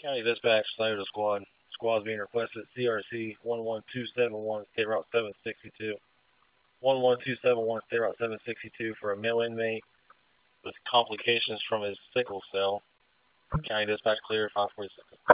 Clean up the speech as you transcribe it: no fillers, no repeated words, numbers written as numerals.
County Dispatch, Scioto Squad. Squad's being requested CRC 11271, State Route 762. 11271, State Route 762 for a male inmate with complications from his sickle cell. County Dispatch clear 546.